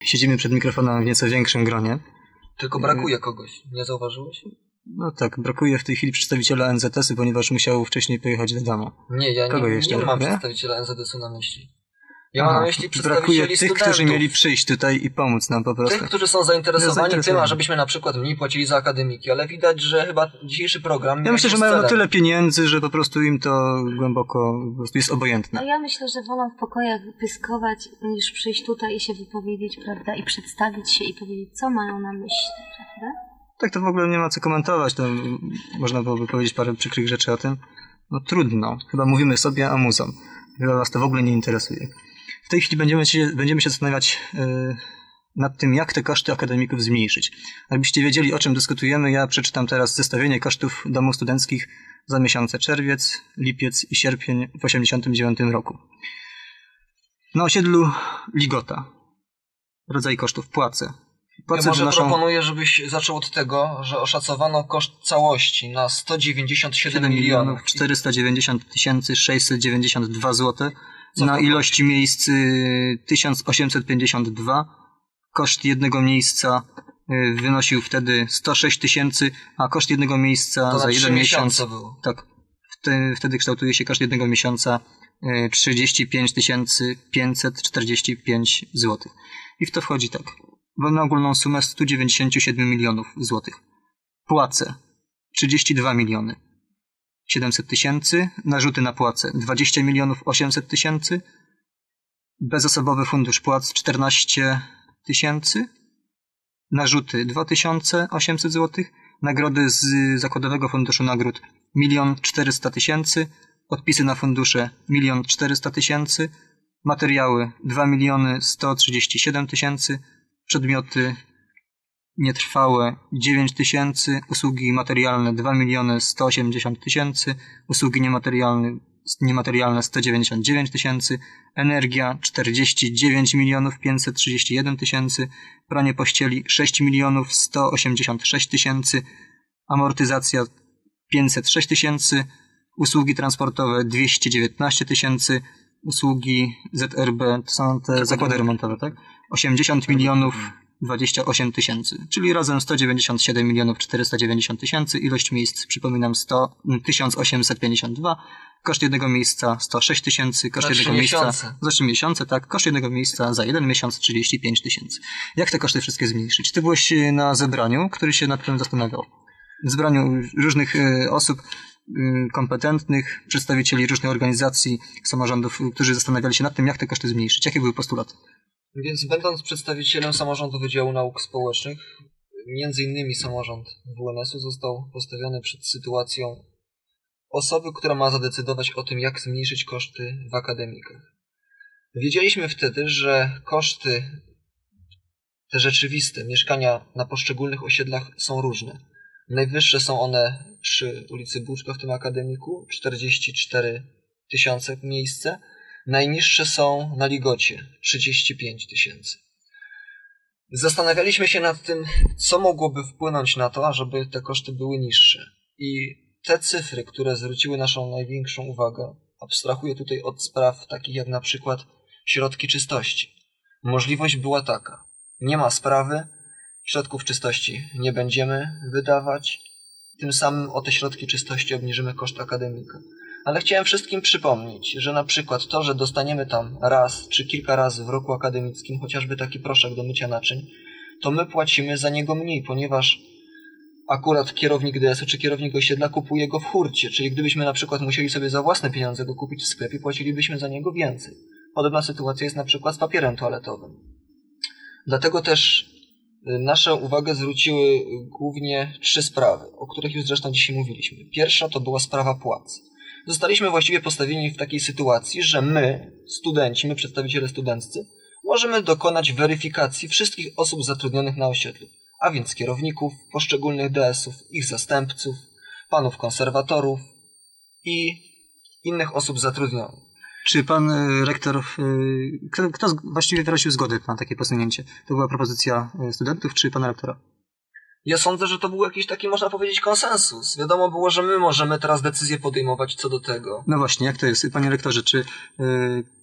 Siedzimy przed mikrofonem w nieco większym gronie. Tylko brakuje kogoś, nie zauważyłeś? No tak, brakuje w tej chwili przedstawiciela NZS-u, ponieważ musiał wcześniej pojechać do domu. Nie, ja Kogo jeszcze? nie mam Nie? przedstawiciela NZS-u na myśli. Ja mam na myśli przedstawicieli brakuje tych, studentów. którzy mieli przyjść tutaj i pomóc nam po prostu. Tych, którzy są zainteresowani tym, ażebyśmy na przykład mniej płacili za akademiki, ale widać, że chyba dzisiejszy program... Ja myślę, że mają na tyle pieniędzy, że po prostu im to głęboko po prostu jest obojętne. A ja myślę, że wolą w pokojach pyskować, niż przyjść tutaj i się wypowiedzieć, prawda, i przedstawić się i powiedzieć, co mają na myśli, prawda? Tak to w ogóle nie ma co komentować, to można byłoby powiedzieć parę przykrych rzeczy o tym. No trudno, chyba mówimy sobie, a muzom. Chyba was to w ogóle nie interesuje. W tej chwili będziemy się zastanawiać nad tym, jak te koszty akademików zmniejszyć. Jakbyście wiedzieli, o czym dyskutujemy, ja przeczytam teraz zestawienie kosztów domów studenckich za miesiące czerwiec, lipiec i sierpień w 1989 roku. Na osiedlu Ligota. Rodzaj kosztów płace. Ja może proponuję, żebyś zaczął od tego, że oszacowano koszt całości na 197 milionów 490 692 zł. Na ilość miejsc 1852. Koszt jednego miejsca wynosił wtedy 106 tysięcy, a koszt jednego miejsca to za jeden miesiąc. Było. Tak. Wtedy kształtuje się koszt jednego miesiąca 35 545 zł. I w to wchodzi tak. Na ogólną sumę 197 milionów złotych. Płace 32 miliony 700 tysięcy, narzuty na płace 20 milionów 800 tysięcy, bezosobowy fundusz płac 14 tysięcy, narzuty 2800 złotych, nagrody z zakładowego funduszu nagród 1 400 000, odpisy na fundusze 1 400 000, materiały 2 137 000, przedmioty nietrwałe 9 tysięcy, usługi materialne 2 180 000, usługi niematerialne 199 tysięcy, energia 49 531 000, pranie pościeli 6 186 000, amortyzacja 506 000, usługi transportowe 219 000, usługi ZRB, to są te zakłady remontowe, tak? 80 28 tysięcy, czyli razem 197 490 tysięcy, ilość miejsc, przypominam, 1852, koszt jednego miejsca 106 tysięcy, koszt jednego miejsca za 3 miesiące, tak, koszt jednego miejsca za jeden miesiąc 35 tysięcy. Jak te koszty wszystkie zmniejszyć? Ty byłeś na zebraniu, który się nad tym zastanawiał. W zebraniu różnych osób kompetentnych, przedstawicieli różnych organizacji, samorządów, którzy zastanawiali się nad tym, jak te koszty zmniejszyć. Jakie były postulaty? Więc będąc przedstawicielem samorządu Wydziału Nauk Społecznych, między innymi samorząd WNS-u został postawiony przed sytuacją osoby, która ma zadecydować o tym, jak zmniejszyć koszty w akademikach. Wiedzieliśmy wtedy, że koszty te rzeczywiste mieszkania na poszczególnych osiedlach są różne. Najwyższe są one przy ulicy Buczka w tym akademiku, 44 tysiące miejsce. Najniższe są na Ligocie, 35 tysięcy. Zastanawialiśmy się nad tym, co mogłoby wpłynąć na to, ażeby te koszty były niższe. I te cyfry, które zwróciły naszą największą uwagę, abstrahuję tutaj od spraw takich jak na przykład środki czystości. Możliwość była taka. Nie ma sprawy, środków czystości nie będziemy wydawać, tym samym o te środki czystości obniżymy koszt akademika. Ale chciałem wszystkim przypomnieć, że na przykład to, że dostaniemy tam raz czy kilka razy w roku akademickim chociażby taki proszek do mycia naczyń, to my płacimy za niego mniej, ponieważ akurat kierownik DS-u czy kierownik osiedla kupuje go w hurcie, czyli gdybyśmy na przykład musieli sobie za własne pieniądze go kupić w sklepie, płacilibyśmy za niego więcej. Podobna sytuacja jest na przykład z papierem toaletowym. Dlatego też naszą uwagę zwróciły głównie 3 sprawy, o których już zresztą dzisiaj mówiliśmy. Pierwsza to była sprawa płac. Zostaliśmy właściwie postawieni w takiej sytuacji, że my, studenci, my przedstawiciele studenccy, możemy dokonać weryfikacji wszystkich osób zatrudnionych na osiedlu, a więc kierowników poszczególnych DS-ów, ich zastępców, panów konserwatorów i innych osób zatrudnionych. Czy pan rektor, kto właściwie wyraził zgodę na takie posunięcie? To była propozycja studentów czy pana rektora? Ja sądzę, że to był jakiś taki, można powiedzieć, konsensus. Wiadomo było, że my możemy teraz decyzję podejmować co do tego. No właśnie, jak to jest? Panie rektorze, czy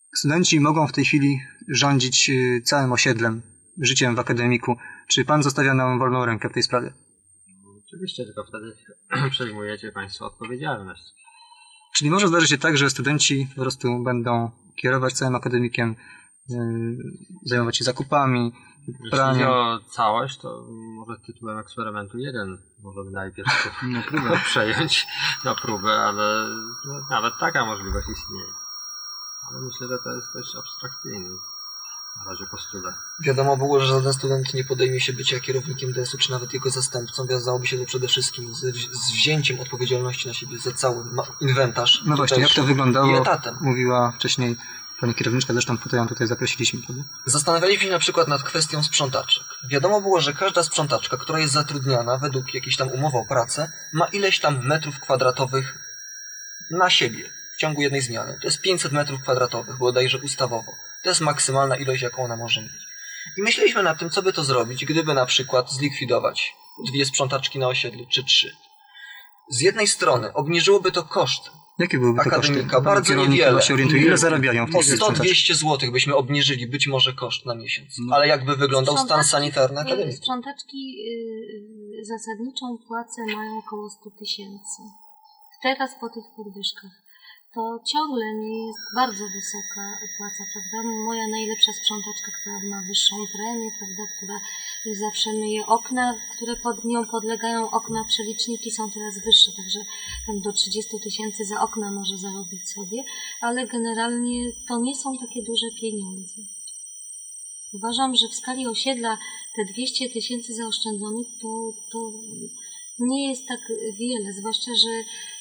Studenci mogą w tej chwili rządzić całym osiedlem, życiem w akademiku. Czy pan zostawia nam wolną rękę w tej sprawie? Oczywiście, tylko wtedy przejmujecie Państwo odpowiedzialność. Czyli może zdarzyć się tak, że studenci po prostu będą kierować całym akademikiem, zajmować się zakupami, Jeśli praniem. chodzi o całość, to może tytułem eksperymentu jeden możemy najpierw Na próbę. przejąć na próbę, ale no, nawet taka możliwość istnieje. Ale myślę, że to jest dość abstrakcyjny na razie postulat. Wiadomo było, że żaden student nie podejmie się bycia kierownikiem DS-u, czy nawet jego zastępcą. Wiązałoby się to przede wszystkim z wzięciem odpowiedzialności na siebie za cały inwentarz. No właśnie, jak to wyglądało, I etatem. mówiła wcześniej pani kierowniczka, zresztą ją tutaj zaprosiliśmy. Prawda? Zastanawialiśmy się na przykład nad kwestią sprzątaczek. Wiadomo było, że każda sprzątaczka, która jest zatrudniana według jakiejś tam umowy o pracę, ma ileś tam metrów kwadratowych na siebie w ciągu jednej zmiany. To jest 500 metrów kwadratowych, bodajże ustawowo. To jest maksymalna ilość, jaką ona może mieć. I myśleliśmy nad tym, co by to zrobić, gdyby na przykład zlikwidować 2 sprzątaczki na osiedlu, czy 3. Z jednej strony obniżyłoby to koszty Jakie byłyby te koszty? akademika, bardzo Kierownik niewiele. chyba się orientuje, ile zarabiają w O tej 100-200 zł byśmy obniżyli być może koszt na miesiąc. Ale jakby wyglądał stan sanitarny akademii? Sprzątaczki zasadniczą płacę mają około 100 000. Teraz po tych podwyżkach. To ciągle nie jest bardzo wysoka płaca, prawda? Moja najlepsza sprzątaczka, która ma wyższą premię, prawda, która zawsze myje okna, które pod nią podlegają okna, przeliczniki są teraz wyższe, także tam do 30 000 za okna może zarobić sobie, ale generalnie to nie są takie duże pieniądze. Uważam, że w skali osiedla te 200 000 zaoszczędzonych to nie jest tak wiele, zwłaszcza, że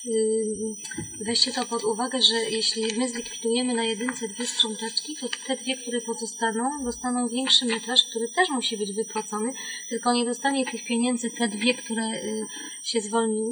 weźcie to pod uwagę, że jeśli my zlikwidujemy na jedynce 2 sprzątaczki, to te 2, które pozostaną, dostaną większy metraż, który też musi być wypłacony, tylko nie dostanie tych pieniędzy te 2, które się zwolniły,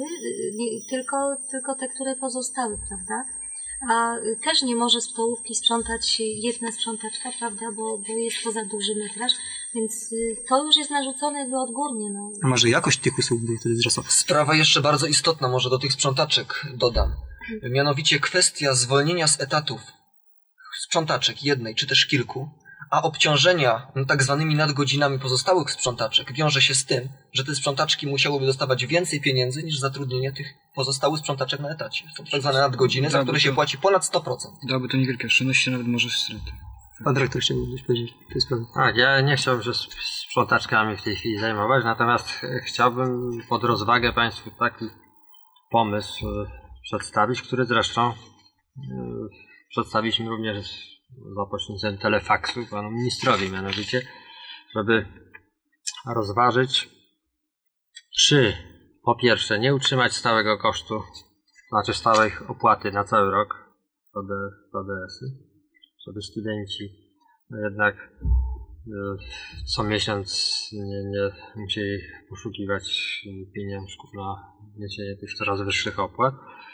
tylko te, które pozostały, prawda? A też nie może stołówki sprzątać jedna sprzątaczka, prawda, bo jest to za duży metraż, więc to już jest narzucone jakby odgórnie. No. A może jakość tych usług by wtedy wzrosła? Sprawa jeszcze bardzo istotna, może do tych sprzątaczek dodam. Mianowicie kwestia zwolnienia z etatów sprzątaczek jednej czy też kilku, a obciążenia tak zwanymi nadgodzinami pozostałych sprzątaczek wiąże się z tym, że te sprzątaczki musiałyby dostawać więcej pieniędzy niż zatrudnienie tych pozostałych sprzątaczek na etacie. Są tak zwane nadgodziny, za które się płaci ponad 100%. Dałoby to niewielkie oszczędności, nawet może straty. Pan dyrektor chciałby coś powiedzieć w tej sprawie. Tak, ja nie chciałbym się sprzątaczkami w tej chwili zajmować, natomiast chciałbym pod rozwagę Państwu taki pomysł przedstawić, który zresztą przedstawiliśmy również za pośrednictwem telefaksu panu ministrowi, mianowicie, żeby rozważyć, czy po pierwsze nie utrzymać stałego kosztu, znaczy stałej opłaty na cały rok ODS-y, żeby studenci jednak co miesiąc nie musieli poszukiwać pieniążków na niesienie tych coraz wyższych opłat,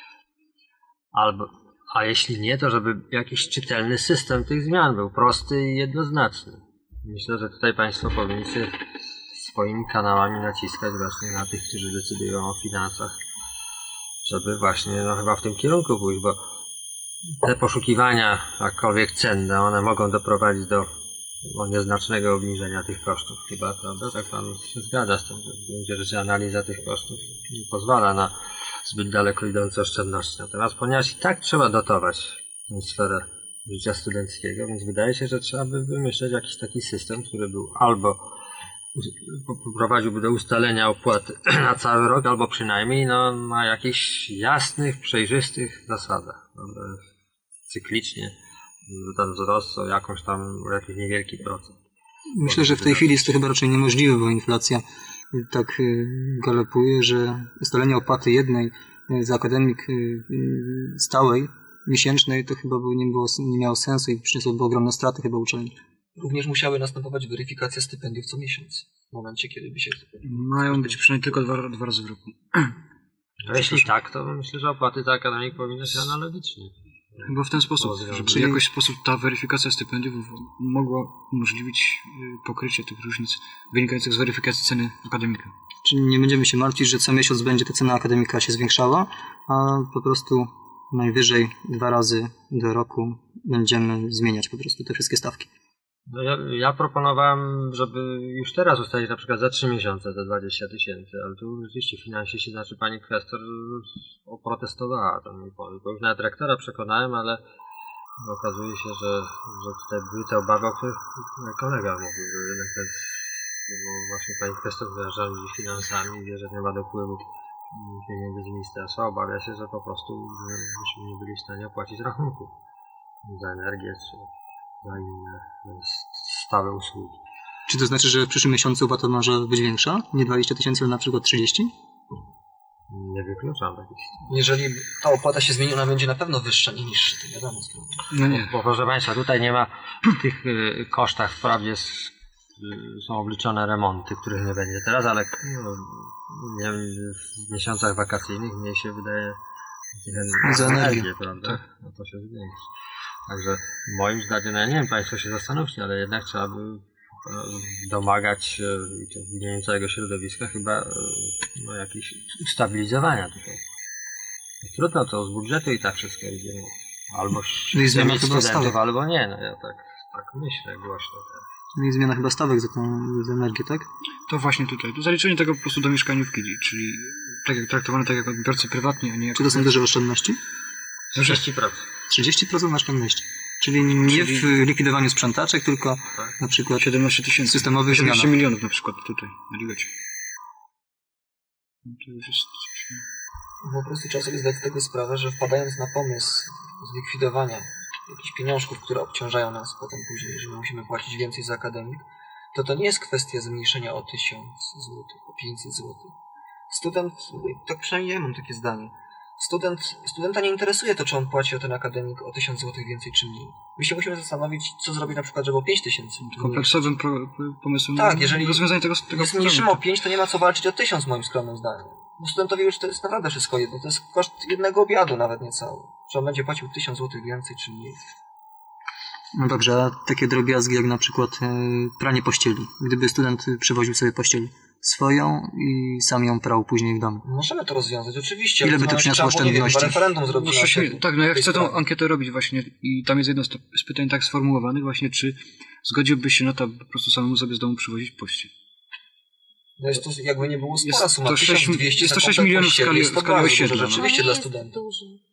a jeśli nie, to żeby jakiś czytelny system tych zmian był prosty i jednoznaczny. Myślę, że tutaj Państwo powinniście swoimi kanałami naciskać właśnie na tych, którzy decydują o finansach, żeby właśnie chyba w tym kierunku pójść, bo te poszukiwania, jakkolwiek cenne, one mogą doprowadzić do nieznacznego obniżenia tych kosztów chyba, prawda? Tak Pan się zgadza z tym, że w gruncie rzeczy analiza tych kosztów nie pozwala na zbyt daleko idące oszczędności. Natomiast ponieważ i tak trzeba dotować tę sferę życia studenckiego, więc wydaje się, że trzeba by wymyśleć jakiś taki system, który był albo prowadziłby do ustalenia opłaty na cały rok, albo przynajmniej na jakichś jasnych, przejrzystych zasadach. Cyklicznie ten wzrost o jakiś niewielki procent. Myślę, że w tej chwili jest to chyba raczej niemożliwe, bo inflacja tak galopuje, że ustalenie opłaty jednej za akademik stałej, miesięcznej, to chyba nie miało sensu i przyniosłoby ogromne straty chyba uczelni. Również musiały następować weryfikacje stypendiów co miesiąc, w momencie, kiedy by się... Mają być przynajmniej tylko dwa razy w roku. No jeśli tak, to myślę, że opłaty za akademik powinny się analogicznie. Chyba w ten sposób, żeby w jakiś sposób ta weryfikacja stypendiów mogła umożliwić pokrycie tych różnic wynikających z weryfikacji ceny akademika. Czyli nie będziemy się martwić, że co miesiąc będzie ta cena akademika się zwiększała, a po prostu najwyżej 2 razy do roku będziemy zmieniać po prostu te wszystkie stawki. No ja proponowałem, żeby już teraz ustalić na przykład za 3 miesiące te 20 000, ale tu rzeczywiście finansiści, znaczy pani kwestor oprotestowała ten mój pomysł, bo już nawet rektora przekonałem, ale okazuje się, że tutaj były te obawy, o których kolega mówił, że jednak bo właśnie pani kwestor rządzi finansami i wie, że nie ma dopływów pieniędzy z ministerstwa, obawia się, że po prostu byśmy nie byli w stanie opłacić rachunków za energię czy za inne stałe usługi. Czy to znaczy, że w przyszłym miesiącu opłata może być większa? Nie 20 000, ale na przykład 30? Nie wykluczam takich. Jeżeli ta opłata się zmieni, ona będzie na pewno wyższa niż niższa, to wiadomo. No nie. Bo proszę Państwa, tutaj nie ma w tych kosztach wprawdzie są obliczone remonty, których nie będzie teraz, ale nie wiem, w miesiącach wakacyjnych mniej się wydaje za energię, prawda? Tak. No to się zwiększy. Także moim zdaniem, no ja nie wiem, Państwo się zastanówcie, ale jednak trzeba by domagać i to w imieniu całego środowiska chyba jakieś ustabilizowania tutaj. Trudno to z budżetu i tak wszystko idzie. Albo chcę mieć studentów, albo nie. No ja tak myślę głośno teraz. No i zmiana chyba stawek za energię, tak? To właśnie tutaj. To zaliczenie tego po prostu do mieszkaniówki, czyli traktowane tak jak odbiorcy prywatni, a nie jak... Czy to są duże oszczędności? 30%. 30% oszczędności. Czyli nie w likwidowaniu sprzątaczek, tylko na przykład 17 000 systemowych 17 milionów na przykład tutaj, na Ligecie. No to już jest coś... Po prostu trzeba sobie zdać z tego sprawę, że wpadając na pomysł zlikwidowania jakichś pieniążków, które obciążają nas potem później, że musimy płacić więcej za akademik, to nie jest kwestia zmniejszenia o 1000 zł, o 500 zł. Student, tak przynajmniej ja mam takie zdanie, studenta nie interesuje to, czy on płaci o ten akademik o 1000 zł więcej czy mniej. My się musimy zastanowić, co zrobić na przykład, żeby o 5000. Kompleksowym pomysłem tak, jeżeli rozwiązanie tego zmniejszymy o 5, to nie ma co walczyć o 1000 moim skromnym zdaniem. Bo studentowi już to jest naprawdę wszystko jedno. To jest koszt jednego obiadu, nawet niecały. Czy on będzie płacił 1000 zł więcej czy mniej. No dobrze, a takie drobiazgi jak na przykład pranie pościeli. Gdyby student przywoził sobie pościel swoją i sam ją prał później w domu. Możemy to rozwiązać, oczywiście. Ile by to przyniosło oszczędności? Referendum zrobić. Tak, no ja chcę tą ankietę robić właśnie i tam jest jedno z pytań tak sformułowanych właśnie, czy zgodziłbyś się na to, aby po prostu samemu sobie z domu przywozić pościel? No jest to jakby nie było spora suma. Jest to 6 milionów w skali osiedla. Rzeczywiście dla studentów.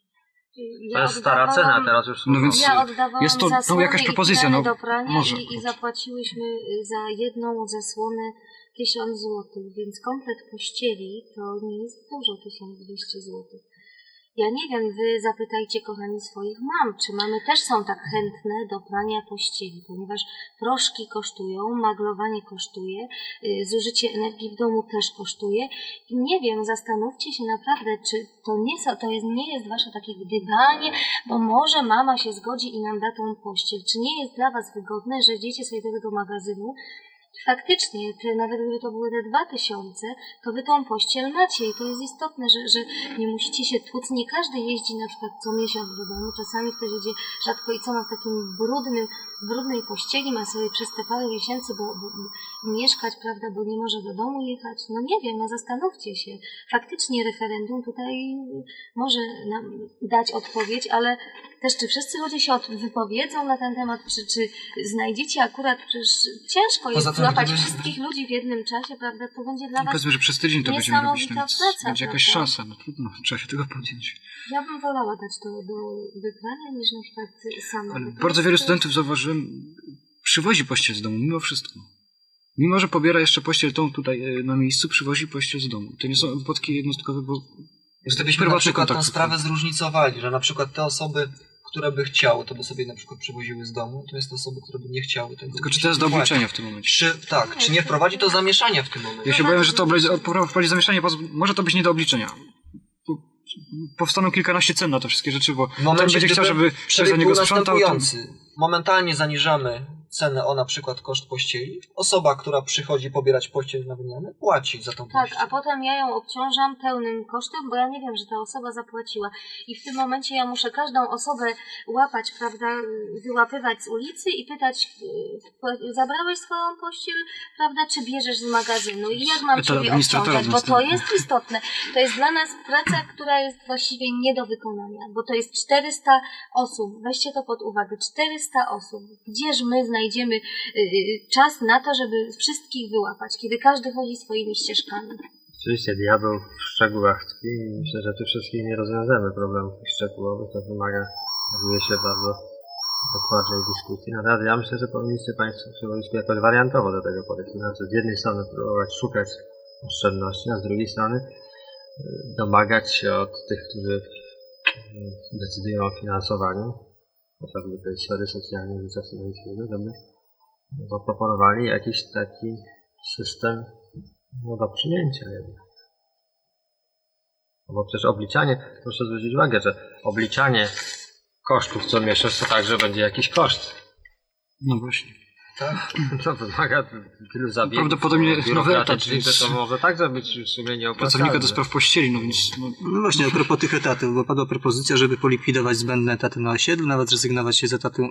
To jest stara cena, teraz już są. No więc ja oddawałam jest to zasłony jakaś propozycja, no do prania może. I zapłaciłyśmy za jedną zasłonę 1000 zł, więc komplet pościeli to nie jest dużo, 1200 zł. Ja nie wiem, wy zapytajcie, kochani, swoich mam, czy mamy też są tak chętne do prania pościeli, ponieważ proszki kosztują, maglowanie kosztuje, zużycie energii w domu też kosztuje i nie wiem, zastanówcie się naprawdę, czy to nie jest wasze takie gdybanie, bo może mama się zgodzi i nam da tą pościel. Czy nie jest dla was wygodne, że idziecie sobie do tego magazynu, faktycznie, nawet gdyby to były te 2000, to wy tą pościel macie i to jest istotne, że nie musicie się tłuc. Nie każdy jeździ na przykład co miesiąc do domu. Czasami ktoś jedzie rzadko i co ma w takim brudnej pościeli, ma sobie przez te parę miesięcy bo mieszkać, prawda, bo nie może do domu jechać. No nie wiem, no zastanówcie się. Faktycznie referendum tutaj może nam dać odpowiedź, ale też czy wszyscy ludzie się wypowiedzą na ten temat, czy znajdziecie akurat, przecież ciężko jest złapać wszystkich ludzi w jednym czasie, prawda, to będzie dla was powiedzmy, że przez tydzień to będziemy robić, więc praca, będzie jakaś szansa, no trudno, trzeba się tego podjąć. Ja bym wolała dać to do wybrania niż na przykład sama. Ale bardzo wielu studentów, zauważyłem, przywozi pościel z domu, mimo wszystko. Mimo że pobiera jeszcze pościel tą tutaj na miejscu, przywozi pościel z domu. To nie są wypadki jednostkowe, bo gdybyśmy na przykład tę sprawę zróżnicowali, że na przykład te osoby, które by chciały, to by sobie na przykład przywoziły z domu, to jest osoby, które by nie chciały tego. Tylko czy to jest do obliczenia w tym momencie? Czy nie wprowadzi to zamieszania w tym momencie? Ja się boję, że to wprowadzi zamieszanie, bo może to być nie do obliczenia. Powstaną kilkanaście cen na te wszystkie rzeczy, bo ten będzie chciał, żeby ktoś za niego sprzątał. Momentalnie zaniżamy cenę o na przykład koszt pościeli, osoba, która przychodzi pobierać pościel na wymianę, płaci za tą Tak, pościel. a potem ja ją obciążam pełnym kosztem, bo ja nie wiem, że ta osoba zapłaciła. I w tym momencie ja muszę każdą osobę łapać, prawda, wyłapywać z ulicy i pytać, zabrałeś swoją pościel, prawda, czy bierzesz z magazynu i jak mam ciebie obciążać, bo to jest istotne. To jest dla nas praca, która jest właściwie nie do wykonania, bo to jest 400 osób, weźcie to pod uwagę, 400 osób. Gdzież my znajdziemy czas na to, żeby wszystkich wyłapać, kiedy każdy chodzi swoimi ścieżkami. Oczywiście diabeł w szczegółach tkwi i myślę, że tu wszystkich nie rozwiążemy problemów szczegółowych, to wymaga, okazuje się, bardzo dokładnej dyskusji. Natomiast ja myślę, że powinniście Państwo przychodzić jakoś wariantowo do tego podejścia. Znaczy z jednej strony próbować szukać oszczędności, a z drugiej strony domagać się od tych, którzy decydują o finansowaniu, chociażby tej sfery socjalnej życia studenckiego, żeby zaproponowali jakiś taki system do przyjęcia jednak. Bo przecież obliczanie, proszę zwrócić uwagę, że obliczanie kosztów co miesiąc to także będzie jakiś koszt. No właśnie. Tak? To wymaga tylu zabiegów Prawdopodobnie nowy etat, biurokratycznych, że to może także być w sumie nieopłacalne. Pracownika do spraw pościeli, no więc... No właśnie, a propos tych etatów, bo padła propozycja, żeby polikwidować zbędne etaty na osiedlu, nawet zrezygnować się z etatu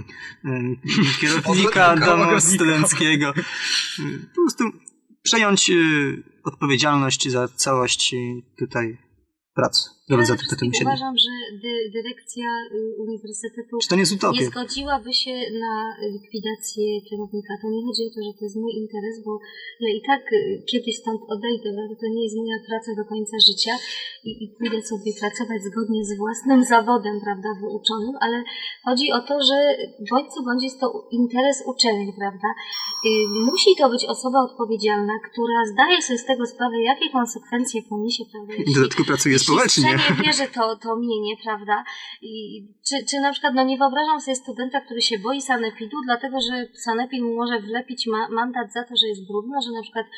kierownika domu studenckiego. Po prostu przejąć odpowiedzialność za całość tutaj prac. Ja uważam, że dyrekcja uniwersytetu Czy to nie jest utopia? nie zgodziłaby się na likwidację kierownika. To nie chodzi o to, że to jest mój interes, bo ja i tak kiedyś stąd odejdę, ale to nie jest moja praca do końca życia i pójdę sobie pracować zgodnie z własnym zawodem, prawda, wyuczonym, ale chodzi o to, że bądź co bądź jest to interes uczelni, prawda. Musi to być osoba odpowiedzialna, która zdaje sobie z tego sprawę, jakie konsekwencje poniesie, prawda. W dodatku pracuje społecznie. Nie bierze to mienie, prawda? Czy na przykład, nie wyobrażam sobie studenta, który się boi sanepidu, dlatego że sanepid mu może wlepić mandat za to, że jest brudno, że na przykład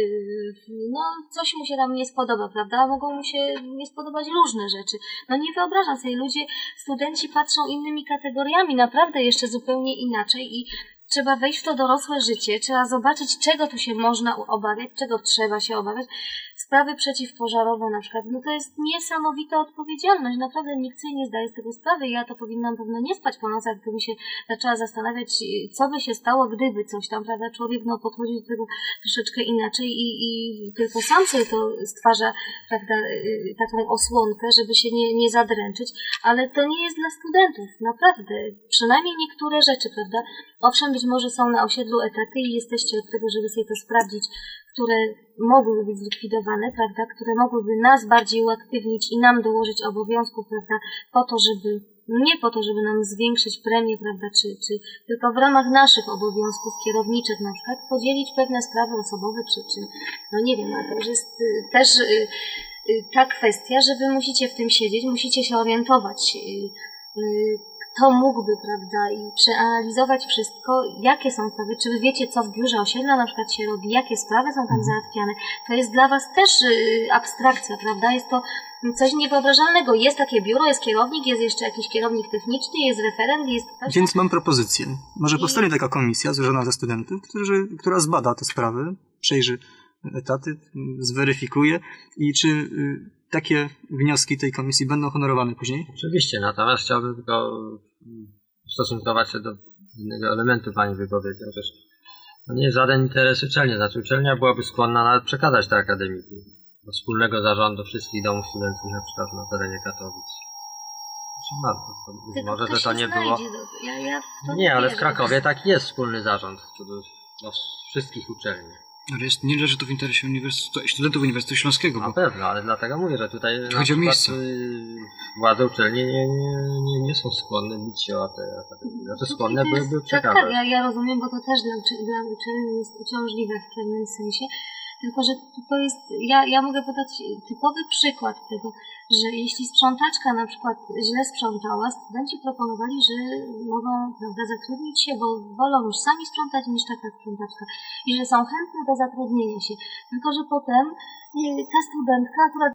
coś mu się tam nie spodoba, prawda? Mogą mu się nie spodobać różne rzeczy. Nie wyobrażam sobie, studenci patrzą innymi kategoriami, naprawdę jeszcze zupełnie inaczej i trzeba wejść w to dorosłe życie, trzeba zobaczyć, czego tu się można obawiać, czego trzeba się obawiać. Sprawy przeciwpożarowe na przykład, to jest niesamowita odpowiedzialność, naprawdę nikt sobie nie zdaje z tego sprawy. Ja to powinnam pewno nie spać po nocach, gdybym się zaczęła zastanawiać, co by się stało, gdyby coś tam, prawda, człowiek podchodzi do tego troszeczkę inaczej i tylko sam sobie to stwarza, prawda, taką osłonkę, żeby się nie zadręczyć, ale to nie jest dla studentów, naprawdę, przynajmniej niektóre rzeczy, prawda, owszem, być może są na osiedlu etaty i jesteście od tego, żeby sobie to sprawdzić, które mogłyby być zlikwidowane, prawda, które mogłyby nas bardziej uaktywnić i nam dołożyć obowiązków, prawda, nie po to, żeby nam zwiększyć premię, prawda, czy tylko w ramach naszych obowiązków kierowniczych na przykład podzielić pewne sprawy osobowe, czy nie wiem, ale to już jest też ta kwestia, że wy musicie w tym siedzieć, musicie się orientować, kto mógłby, prawda, i przeanalizować wszystko, jakie są sprawy, czy wy wiecie, co w biurze osiedla na przykład się robi, jakie sprawy są tam załatwiane. To jest dla was też abstrakcja, prawda, jest to coś niewyobrażalnego. Jest takie biuro, jest kierownik, jest jeszcze jakiś kierownik techniczny, jest referent, jest ktoś... Więc mam propozycję. Może powstanie taka komisja złożona ze studentów, która zbada te sprawy, przejrzy etaty, zweryfikuje i czy takie wnioski tej komisji będą honorowane później? Oczywiście, natomiast chciałbym tylko stosunkować się do innego elementu Pani wypowiedzi. Chociaż to nie jest żaden interes uczelni. Znaczy uczelnia byłaby skłonna nawet przekazać te akademiki do wspólnego zarządu wszystkich domów studenckich, na przykład na terenie Katowic. Być może, że to nie było... Nie, ale w Krakowie tak jest wspólny zarząd wszystkich uczelni. Ale nie leży to w interesie studentów Uniwersytetu Śląskiego. Na pewno, ale dlatego mówię, że tutaj chodzi o miejsce. Władze uczelni nie są skłonne bić się o te akademie. Znaczy skłonne byłyby przekazać. Tak, ja rozumiem, bo to też dla uczelni jest uciążliwe w pewnym sensie. Tylko, że to jest, ja mogę podać typowy przykład tego, że jeśli sprzątaczka na przykład źle sprzątała, studenci proponowali, że mogą, prawda, zatrudnić się, bo wolą już sami sprzątać niż taka sprzątaczka i że są chętne do zatrudnienia się. Tylko, że potem ta studentka akurat